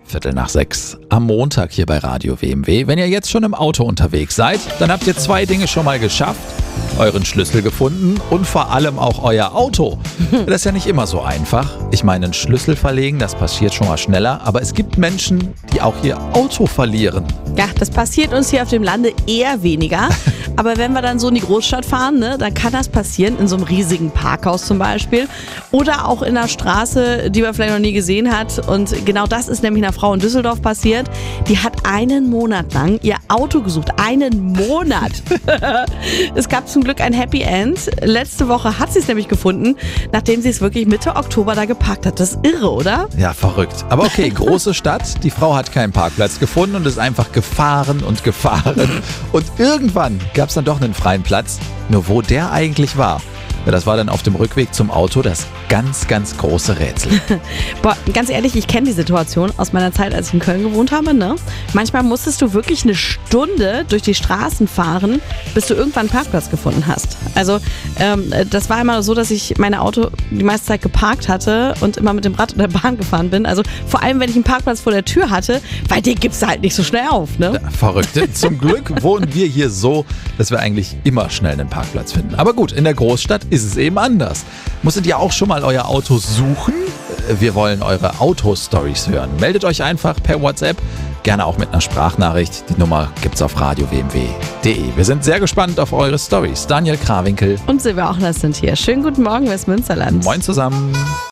5:15 am Montag hier bei Radio WMW. Wenn ihr jetzt schon im Auto unterwegs seid, dann habt ihr 2 Dinge schon mal geschafft. Euren Schlüssel gefunden und vor allem auch euer Auto. Das ist ja nicht immer so einfach. Ich meine, einen Schlüssel verlegen, das passiert schon mal schneller. Aber es gibt Menschen, die auch ihr Auto verlieren. Ja, das passiert uns hier auf dem Lande eher weniger. Aber wenn wir dann so in die Großstadt fahren, ne, dann kann das passieren, in so einem riesigen Parkhaus zum Beispiel. Oder auch in einer Straße, die man vielleicht noch nie gesehen hat. Und genau das ist nämlich einer Frau in Düsseldorf passiert. Die hat einen Monat lang ihr Auto gesucht. Einen Monat! Es gab zum Glück ein Happy End. Letzte Woche hat sie es nämlich gefunden, nachdem sie es wirklich Mitte Oktober da geparkt hat. Das ist irre, oder? Ja, verrückt. Aber okay, große Stadt. Die Frau hat keinen Parkplatz gefunden und ist einfach gefahren und gefahren. Und irgendwann gab es dann doch einen freien Platz. Nur wo der eigentlich war, ja, das war dann auf dem Rückweg zum Auto das ganz, ganz große Rätsel. Boah, ganz ehrlich, ich kenne die Situation aus meiner Zeit, als ich in Köln gewohnt habe. Ne? Manchmal musstest du wirklich eine Stunde durch die Straßen fahren, bis du irgendwann einen Parkplatz gefunden hast. Also das war immer so, dass ich mein Auto die meiste Zeit geparkt hatte und immer mit dem Rad oder der Bahn gefahren bin. Also vor allem, wenn ich einen Parkplatz vor der Tür hatte, weil den gibst du halt nicht so schnell auf. Ne? Ja, verrückt. Zum Glück wohnen wir hier so, dass wir eigentlich immer schnell einen Parkplatz finden. Aber gut, in der Großstadt ist es eben anders. Musstet ihr auch schon mal euer Auto suchen? Wir wollen eure Auto-Stories hören. Meldet euch einfach per WhatsApp, gerne auch mit einer Sprachnachricht. Die Nummer gibt's auf radiowmw.de. Wir sind sehr gespannt auf eure Stories. Daniel Krawinkel und Silvia Ochner sind hier. Schönen guten Morgen, Westmünsterland. Moin zusammen.